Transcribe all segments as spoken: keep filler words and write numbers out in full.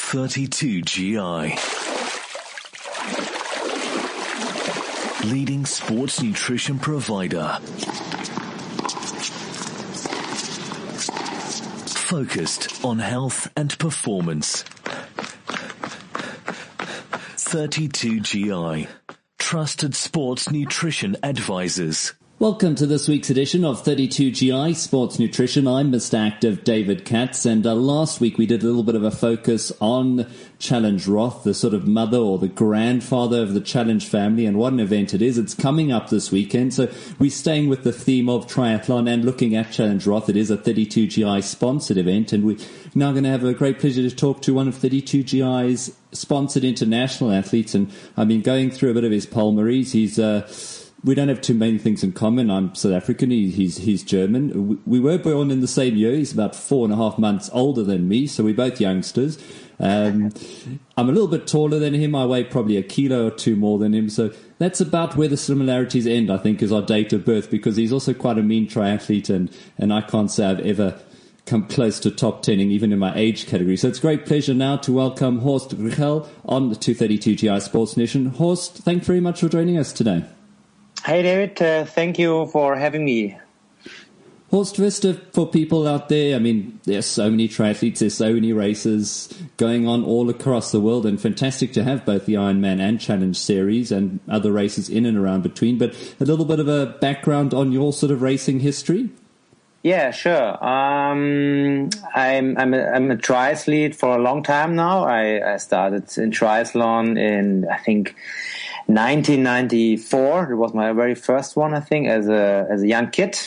thirty-two G I. Leading sports nutrition provider. Focused on health and performance. thirty-two G I. Trusted sports nutrition advisors. Welcome to this week's edition of thirty-two G I Sports Nutrition. I'm Mister Active David Katz, and uh, last week we did a little bit of a focus on Challenge Roth, the sort of mother or the grandfather of the Challenge family, and what an event it is. It's coming up this weekend, so we're staying with the theme of triathlon and looking at Challenge Roth. It is a thirty-two G I sponsored event, and we're now going to have a great pleasure to talk to one of thirty-two G I's sponsored international athletes, and I've been going through a bit of his palmaries. He's uh, We don't have too many things in common. I'm South African. He, he's he's German. We were born in the same year. He's about four and a half months older than me, so we're both youngsters. Um, I'm a little bit taller than him. I weigh probably a kilo or two more than him. So that's about where the similarities end, I think, is our date of birth, because he's also quite a mean triathlete, and, and I can't say I've ever come close to top tenning, even in my age category. So it's a great pleasure now to welcome Horst Ruchel on the two thirty-two G I Sports Nation. Horst, thanks very much for joining us today. Hey, David. Uh, thank you for having me. Horst, first, for people out there, I mean, there's so many triathletes, there's so many races going on all across the world, and fantastic to have both the Ironman and Challenge series and other races in and around between. But a little bit of a background on your sort of racing history? Yeah, sure. Um, I'm I'm a, I'm a triathlete for a long time now. I, I started in triathlon in, I think, nineteen ninety-four. It was my very first one, I think, as a as a young kid.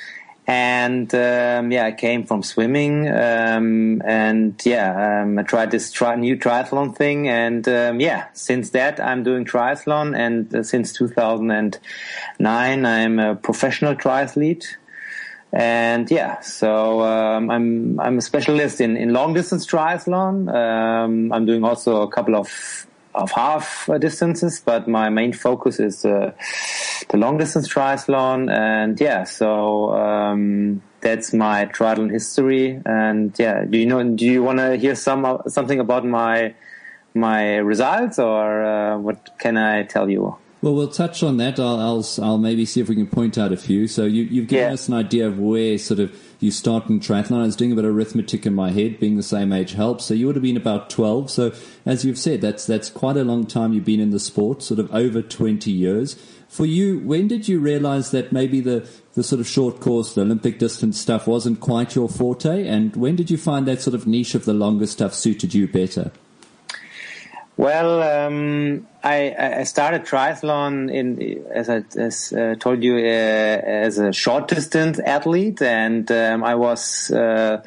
And um, yeah, I came from swimming, um, and yeah, um, I tried this tri- new triathlon thing, and um, yeah, since that I'm doing triathlon, and uh, since two thousand nine I'm a professional triathlete. And yeah, so um, I'm I'm a specialist in, in long distance triathlon. Um, I'm doing also a couple of of half distances, but my main focus is uh, the long distance triathlon. And yeah, so um, that's my triathlon history. And yeah, do you know? Do you want to hear some something about my my results, or uh, what can I tell you? Well, we'll touch on that. I'll, I'll, I'll maybe see if we can point out a few. So you, you've given yeah. us an idea of where sort of you start in triathlon. I was doing a bit of arithmetic in my head, being the same age helps. So you would have been about twelve. So as you've said, that's that's quite a long time you've been in the sport, sort of over twenty years. For you, when did you realize that maybe the, the sort of short course, the Olympic distance stuff wasn't quite your forte? And when did you find that sort of niche of the longer stuff suited you better? Well, um, I, I started triathlon in, as I as, uh, told you, uh, as a short distance athlete, and um, I was uh,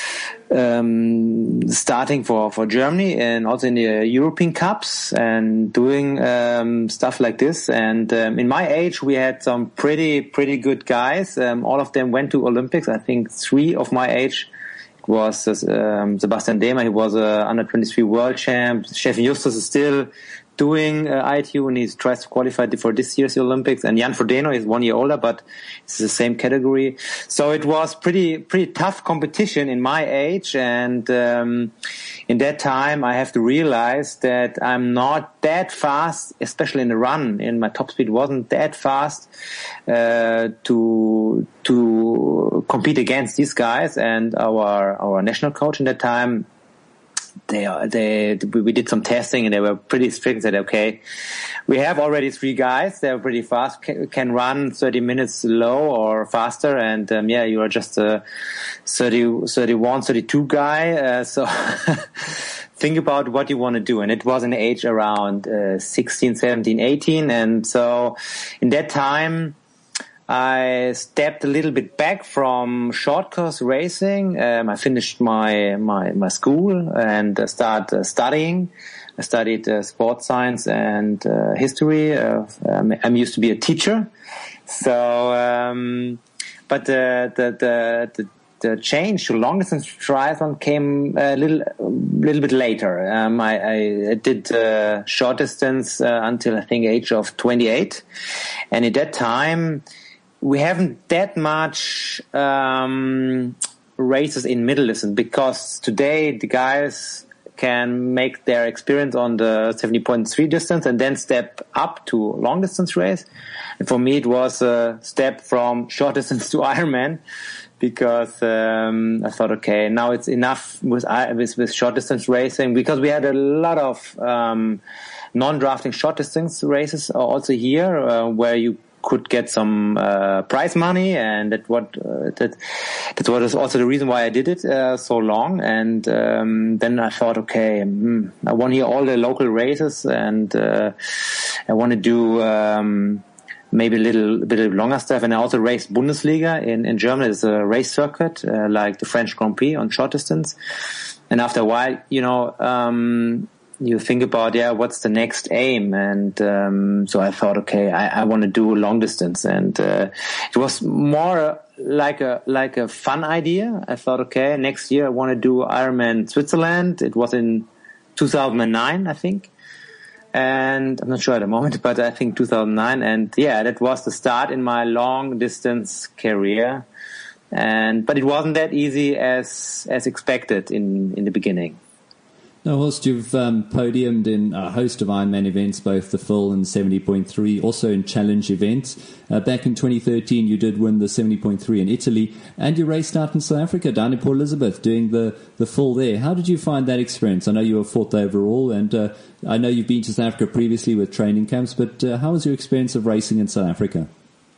um, starting for, for Germany and also in the European Cups and doing um, stuff like this. And um, in my age, we had some pretty pretty good guys. Um, all of them went to Olympics. I think three of my age was um, Sebastian Demer. He was a under twenty-three world champ. Stefan Justus is still doing uh, I T U, and he tries to qualify for this year's Olympics. And Jan Frodeno is one year older, but it's the same category. So it was pretty pretty tough competition in my age. And um, in that time, I have to realize that I'm not that fast, especially in the run. And my top speed wasn't that fast uh, to to compete against these guys. And our our national coach in that time, They, they, we did some testing, and they were pretty strict and said, okay, we have already three guys. They're pretty fast, can, can run thirty minutes low or faster. And, um, yeah, you are just a thirty, thirty-one, thirty-two guy. Uh, so think about what you want to do. And it was an age around, uh, sixteen, seventeen, eighteen. And so in that time, I stepped a little bit back from short course racing. Um, I finished my, my, my school and uh, started uh, studying. I studied uh, sports science and uh, history. Uh, um, I'm used to be a teacher. So, um, but uh, the, the, the, the change to long distance triathlon came a little, little bit later. Um, I, I did uh, short distance uh, until I think age of twenty-eight. And at that time, we haven't that much um, races in middle distance, because today the guys can make their experience on the seventy point three distance and then step up to long distance race. And for me, it was a step from short distance to Ironman, because um, I thought, okay, now it's enough with, with with short distance racing, because we had a lot of um, non-drafting short distance races also here, uh, where you could get some uh, prize money, and that what uh, that that was also the reason why I did it uh, so long. And um, then I thought, okay, mm, I want to hear all the local races, and uh, I want to do um, maybe a little bit of longer stuff. And I also raced Bundesliga in in Germany. It's a race circuit uh, like the French Grand Prix on short distance. And after a while, you know. Um, You think about, yeah, what's the next aim? And um, so I thought, okay, I, I want to do long distance, and uh, it was more like a like a fun idea. I thought, okay, next year I want to do Ironman Switzerland. It was in two thousand nine, I think, and I'm not sure at the moment, but I think two thousand nine. And yeah, that was the start in my long distance career. And but it wasn't that easy as as expected in in the beginning. Now, Horst, you've um, podiumed in a host of Ironman events, both the full and seventy point three, also in challenge events. Uh, back in twenty thirteen, you did win the seventy point three in Italy, and you raced out in South Africa, down in Port Elizabeth, doing the, the full there. How did you find that experience? I know you were fourth overall, and uh, I know you've been to South Africa previously with training camps, but uh, how was your experience of racing in South Africa?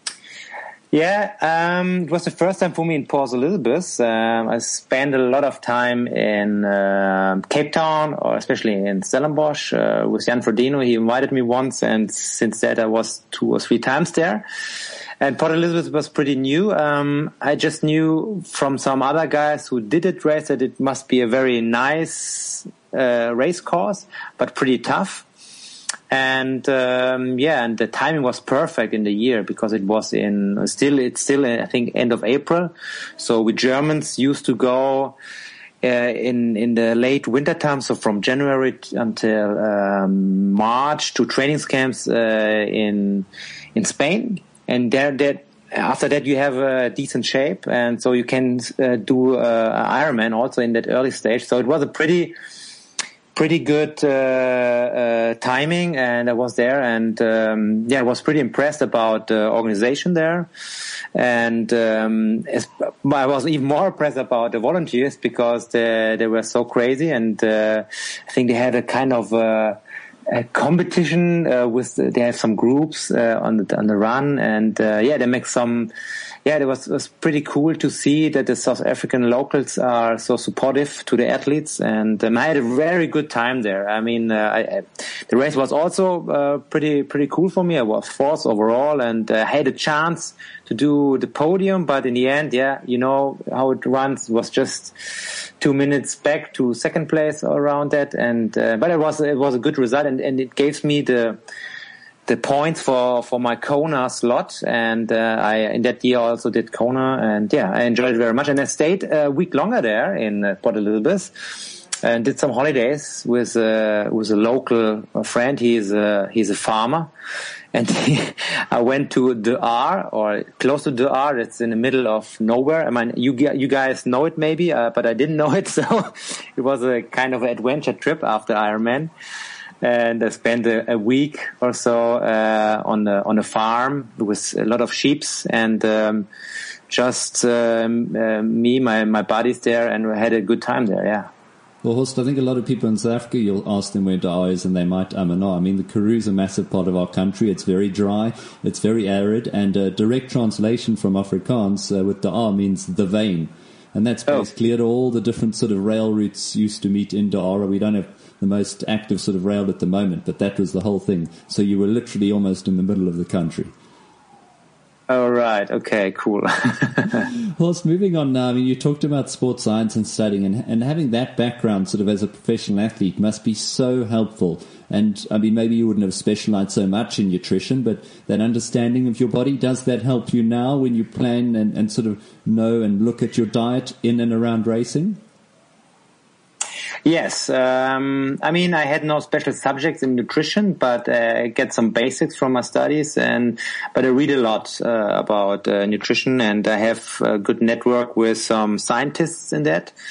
Yeah, um, it was the first time for me in Port Elizabeth. Um, I spent a lot of time in uh, Cape Town, or especially in Stellenbosch, uh, with Jan Frodeno. He invited me once, and since that I was two or three times there. And Port Elizabeth was pretty new. Um, I just knew from some other guys who did it race that it must be a very nice uh, race course, but pretty tough. And um, yeah, and the timing was perfect in the year, because it was in still it's still I think end of April. So we Germans used to go uh, in in the late winter time, so from January t- until um, March, to training camps uh, in in Spain, and there that. After that, you have a decent shape, and so you can uh, do uh, Ironman also in that early stage. So it was a pretty. Pretty good uh, uh, timing, and I was there, and um, yeah, I was pretty impressed about the organization there, and um, I was even more impressed about the volunteers, because they, they were so crazy, and uh, I think they had a kind of uh, a competition uh, with they have some groups uh, on the on the run, and uh, yeah, they make some. Yeah, it was, it was pretty cool to see that the South African locals are so supportive to the athletes, and um, I had a very good time there. I mean, uh, I, I, the race was also uh, pretty pretty cool for me. I was fourth overall, and uh, had a chance to do the podium, but in the end, yeah, you know how it runs. It was just two minutes back to second place around that, and uh, but it was it was a good result, and, and it gave me the. the points for, for my Kona slot, and uh, I in that year also did Kona, and yeah, I enjoyed it very much, and I stayed a week longer there in uh, Port Elizabeth, and did some holidays with uh, with a local friend. He's a, he's a farmer, and he, I went to De Aar, or close to De Aar. It's in the middle of nowhere. I mean, you you guys know it maybe, uh, but I didn't know it, so it was a kind of an adventure trip after Ironman. And I spent a, a week or so uh, on the on a farm with a lot of sheep, and um, just um, uh, me, my my buddies there, and we had a good time there. Yeah. Well, Horst, I think a lot of people in South Africa, you'll ask them where De Aar is, and they might um and no. I mean, the Karoo is a massive part of our country. It's very dry, it's very arid, and a direct translation from Afrikaans uh, with De Aar means the vein. And that's basically oh. it. All the different sort of rail routes used to meet in De Aar. We don't have the most active sort of rail at the moment, but that was the whole thing. So you were literally almost in the middle of the country. Oh, right. Okay, cool. Horst, moving on now, I mean, you talked about sports science and studying, and, and having that background sort of as a professional athlete must be so helpful. And, I mean, maybe you wouldn't have specialized so much in nutrition, but that understanding of your body, does that help you now when you plan and, and sort of know and look at your diet in and around racing? Yes, um, I mean, I had no special subjects in nutrition, but uh, I get some basics from my studies, and but I read a lot uh, about uh, nutrition, and I have a good network with some scientists in that.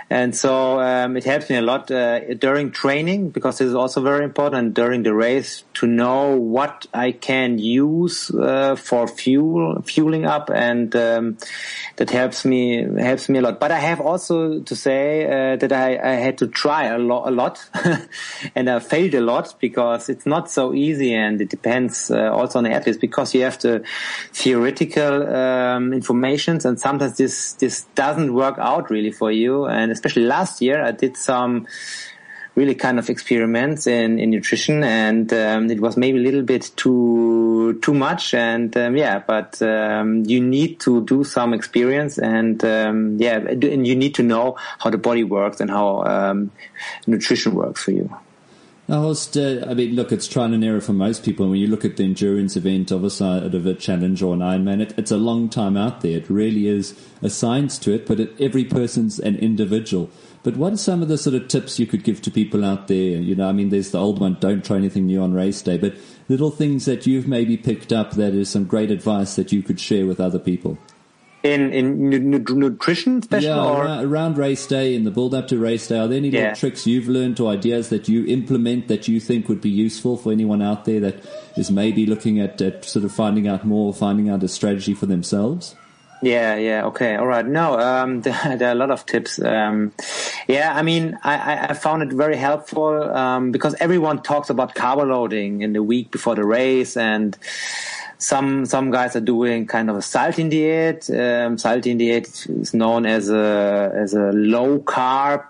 And so um, it helps me a lot uh, during training, because this is also very important during the race, to know what I can use uh, for fuel, fueling up, and um, that helps me helps me a lot. But I have also to say uh, that I, I had to try a lot, a lot, and I failed a lot, because it's not so easy, and it depends uh, also on the athletes, because you have the theoretical um, informations, and sometimes this this doesn't work out really for you. And especially last year, I did some really kind of experiments in, in nutrition, and um, it was maybe a little bit too too much. And um, yeah, but um, you need to do some experience, and um, yeah, and you need to know how the body works and how um, nutrition works for you. Now, Horst, uh, I mean, look, it's trial and error for most people. When you look at the endurance event of a side of a challenge or an Ironman, it, it's a long time out there. It really is a science to it, but it, every person's an individual. But what are some of the sort of tips you could give to people out there? You know, I mean, there's the old one, don't try anything new on race day, but little things that you've maybe picked up that is some great advice that you could share with other people. In in nu- nutrition, especially? Yeah, or? around, around race day, in the build-up to race day, are there any Yeah. little tricks you've learned or ideas that you implement that you think would be useful for anyone out there that is maybe looking at, at sort of finding out more, finding out a strategy for themselves? Yeah, yeah, okay, all right. No, um, there, there are a lot of tips. Um, yeah, I mean, I, I found it very helpful um, because everyone talks about carbo loading in the week before the race, and Some some guys are doing kind of a Saltin diet. Um, Saltin diet is known as a as a low carb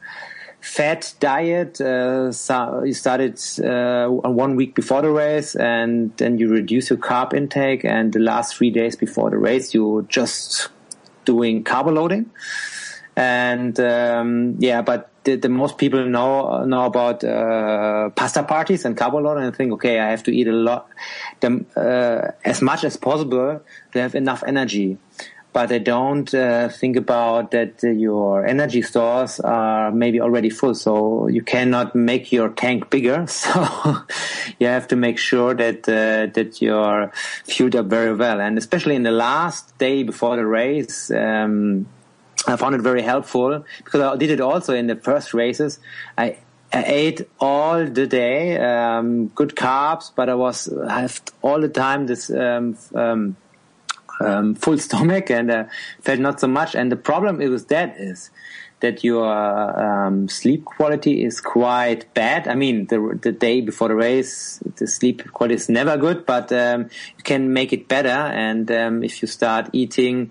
fat diet. Uh, so you start it uh, one week before the race, and then you reduce your carb intake. And the last three days before the race, you're just doing carbo loading. And um, yeah, but the, the most people know know about uh, pasta parties and carbo loading, and think, okay, I have to eat a lot, them, uh, as much as possible to have enough energy. But they don't uh, think about that uh, your energy stores are maybe already full, so you cannot make your tank bigger. So you have to make sure that uh, that you're fueled up very well, and especially in the last day before the race. Um, I found it very helpful because I did it also in the first races. I, I ate all the day, um, good carbs, but I was, I have all the time this, um, um, um, full stomach, and, uh, felt not so much. And the problem with that is that your, um, sleep quality is quite bad. I mean, the, the day before the race, the sleep quality is never good, but, um, you can make it better. And, um, if you start eating,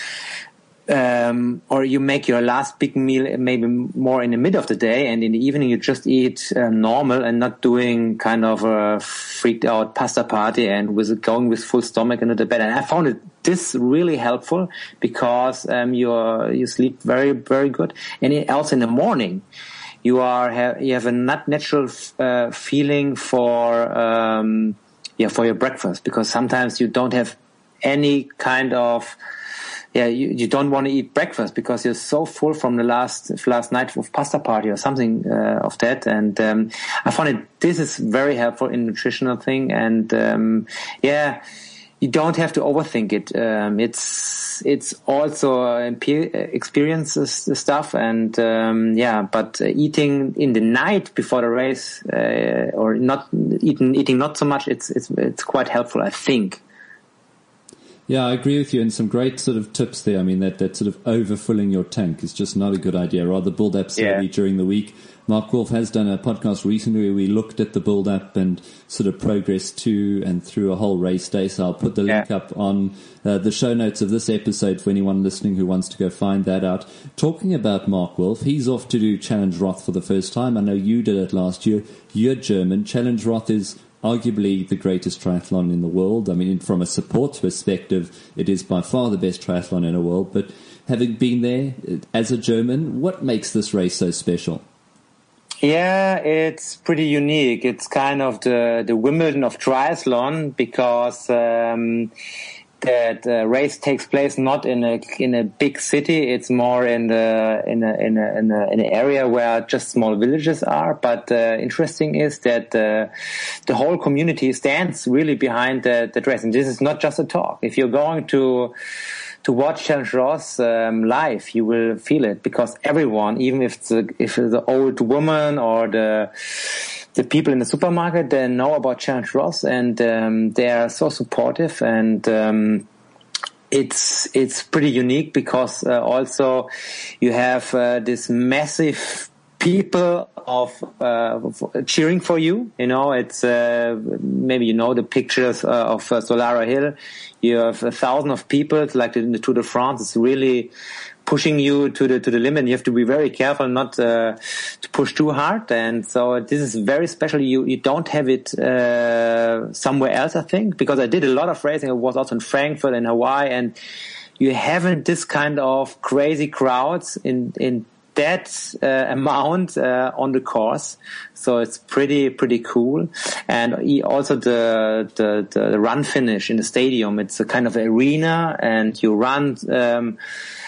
Um, or you make your last big meal maybe more in the middle of the day, and in the evening you just eat uh, normal and not doing kind of a freaked out pasta party and with going with full stomach into the bed. And I found it this really helpful because um, you you sleep very very good, and it, also in the morning you are have, you have a not natural uh, feeling for um, yeah for your breakfast, because sometimes you don't have any kind of Yeah, you, you don't want to eat breakfast because you're so full from the last last night of pasta party or something uh, of that. And um, I found it this is very helpful in nutritional thing. And um, yeah, you don't have to overthink it. Um, it's it's also experiences stuff. And um, yeah, but uh, eating in the night before the race uh, or not eating eating not so much. It's it's it's quite helpful, I think. Yeah, I agree with you, and some great sort of tips there. I mean, that, that sort of overfilling your tank is just not a good idea. Rather build up slowly yeah. during the week. Mark Wolf has done a podcast recently where we looked at the build-up and sort of progress to and through a whole race day. So I'll put the link yeah. up on uh, the show notes of this episode for anyone listening who wants to go find that out. Talking about Mark Wolf, he's off to do Challenge Roth for the first time. I know you did it last year. You're German. Challenge Roth is arguably the greatest triathlon in the world. I mean, from a support perspective, it is by far the best triathlon in the world. But having been there as a German, what makes this race so special? Yeah, it's pretty unique. It's kind of the, the Wimbledon of triathlon because um, that uh, race takes place not in a in a big city. It's more in the in a in a in, a, in an area where just small villages are. But uh, interesting is that uh, the whole community stands really behind the, the race, and this is not just a talk. If you're going to to watch Challenge Roth um, live, you will feel it, because everyone, even if it's a, if it's the old woman or the the people in the supermarket, they know about Challenge Roth, and um, they are so supportive, and um, it's it's pretty unique because uh, also you have uh, this massive people of uh, cheering for you. You know, it's uh, maybe you know the pictures uh, of uh, Solara Hill. You have a thousand of people, like in the Tour de France. It's really pushing you to the to the limit. You have to be very careful not uh, to push too hard. And so this is very special. You you don't have it uh, somewhere else, I think, because I did a lot of racing. I was also in Frankfurt and Hawaii, and you haven't this kind of crazy crowds in in that uh, amount uh, on the course. So it's pretty pretty cool. And he, also the, the the run finish in the stadium. It's a kind of arena, and you run um,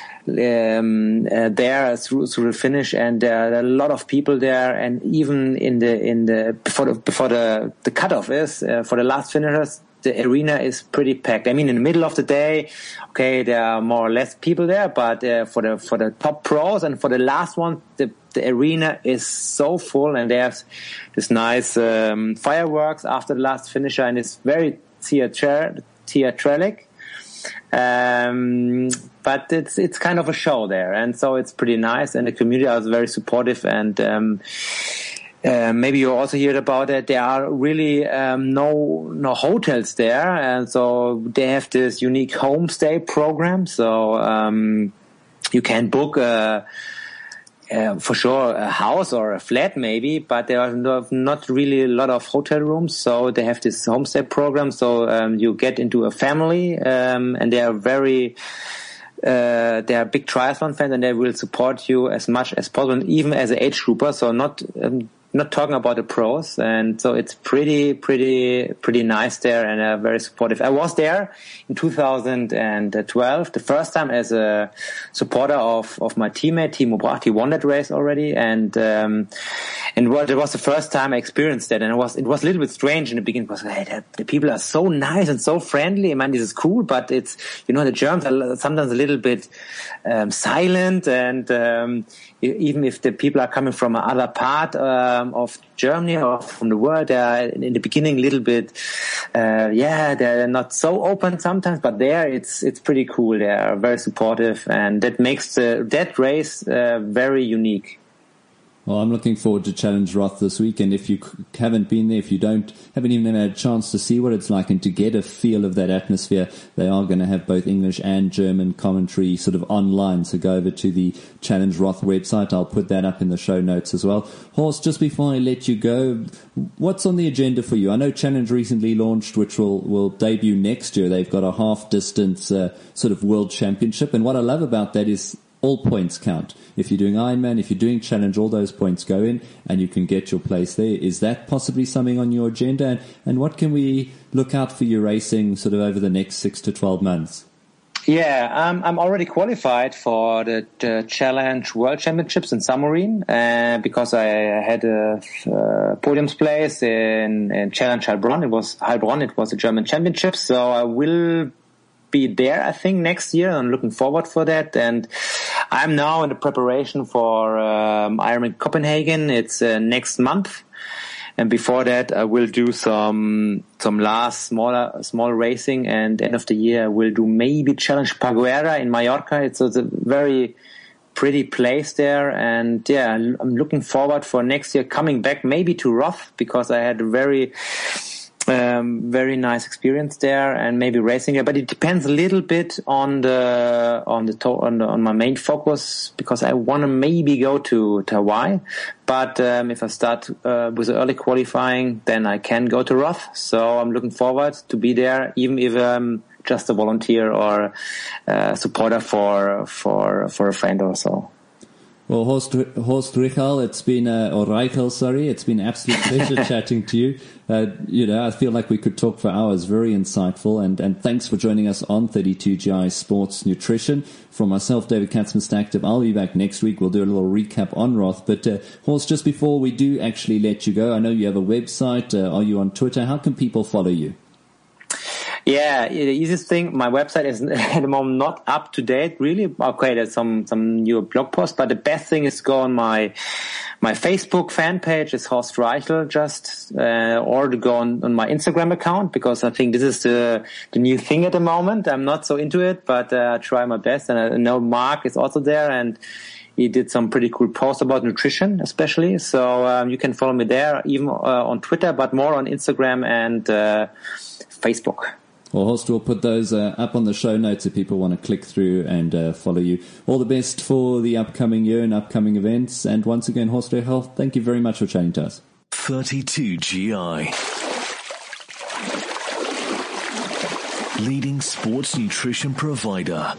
um, uh, there through through the finish, and there are a lot of people there. And even in the in the before the before the the cutoff is uh, for the last finishers, the arena is pretty packed. I mean, in the middle of the day, okay, there are more or less people there, but uh, for the for the top pros and for the last one, the the arena is so full, and there's this nice um, fireworks after the last finisher, and it's very theatral, theatralic. Um, but it's it's kind of a show there, and so it's pretty nice, and the community is very supportive, and um, Uh, maybe you also heard about it. There are really um, no no hotels there, and so they have this unique homestay program. So um, you can book a, uh, for sure a house or a flat maybe, but there are no, not really a lot of hotel rooms. So they have this homestay program. So um, you get into a family, um, and they are very. Uh, they are big triathlon fans, and they will support you as much as possible, even as an age grouper. So not. Um, Not talking about the pros, and so it's pretty, pretty, pretty nice there, and uh, very supportive. I was there in two thousand twelve, the first time as a supporter of of my teammate Timo Bracht. He won that race already, and um, and what it was the first time I experienced that, and it was it was a little bit strange in the beginning. Because hey, the, the people are so nice and so friendly. I mean, this is cool, but it's you know the Germans are sometimes a little bit um, silent, and um, even if the people are coming from another part um, of Germany or from the world, they are in the beginning a little bit, uh, yeah, they're not so open sometimes, but there it's it's pretty cool. They are very supportive, and that makes the, that race uh, very unique. Well, I'm looking forward to Challenge Roth this weekend. If you haven't been there, if you don't, haven't even had a chance to see what it's like and to get a feel of that atmosphere, they are going to have both English and German commentary sort of online. So go over to the Challenge Roth website. I'll put that up in the show notes as well. Horst, just before I let you go, what's on the agenda for you? I know Challenge recently launched, which will, will debut next year. They've got a half-distance uh, sort of world championship. And what I love about that is all points count. If you're doing Ironman, if you're doing Challenge, all those points go in and you can get your place there. Is that possibly something on your agenda? And, and what can we look out for you racing sort of over the next six to twelve months? Yeah, um, I'm already qualified for the, the Challenge World Championships in submarine uh, because I had a uh, podium's place in, in Challenge Heilbronn. It was Heilbronn. It was a German championship, so I will be there, I think, next year. I'm looking forward for that, and I'm now in the preparation for um, Ironman Copenhagen. It's uh, next month, and before that, I will do some some last smaller small racing, and end of the year, I will do maybe Challenge Parguera in Mallorca. It's, it's a very pretty place there, and yeah, I'm looking forward for next year coming back maybe to Roth, because I had a very Um, very nice experience there, and maybe racing there. But it depends a little bit on the on the to- on, the, on my main focus, because I want to maybe go to, to Hawaii. But um, if I start uh, with early qualifying, then I can go to Roth. So I'm looking forward to be there, even if I'm just a volunteer or a supporter for for for a friend or so. Well, Horst, Horst Reichel, it's been, uh, or Reichel, sorry, it's been an absolute pleasure chatting to you. Uh, you know, I feel like we could talk for hours. Very insightful. And, and thanks for joining us on thirty-two G I Sports Nutrition. From myself, David Katz, Mister Active, I'll be back next week. We'll do a little recap on Roth. But, uh, Horst, just before we do actually let you go, I know you have a website. Uh, are you on Twitter? How can people follow you? Yeah, the easiest thing, my website is at the moment not up to date, really. Okay, there's some, some new blog posts, but the best thing is to go on my, my Facebook fan page, is Horst Reichel just, uh, or to go on, on my Instagram account, because I think this is the, the new thing at the moment. I'm not so into it, but, uh, I try my best. And I know Mark is also there, and he did some pretty cool posts about nutrition, especially. So, um, you can follow me there, even, uh, on Twitter, but more on Instagram and, uh, Facebook. Well, Horst, we'll put those uh, up on the show notes if people want to click through and uh, follow you. All the best for the upcoming year and upcoming events. And once again, Horst Reichel, thank you very much for chatting to us. thirty-two G I. Leading sports nutrition provider.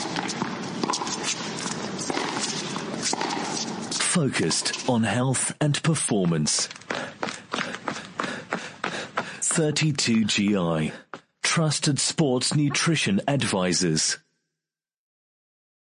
Focused on health and performance. thirty-two G I. Trusted sports nutrition advisors.